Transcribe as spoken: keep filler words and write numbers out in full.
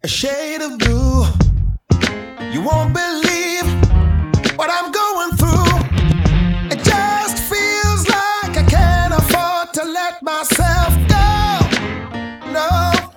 a shade of blue. You won't believe what I'm going through. It just feels like I can't afford to let myself go. No.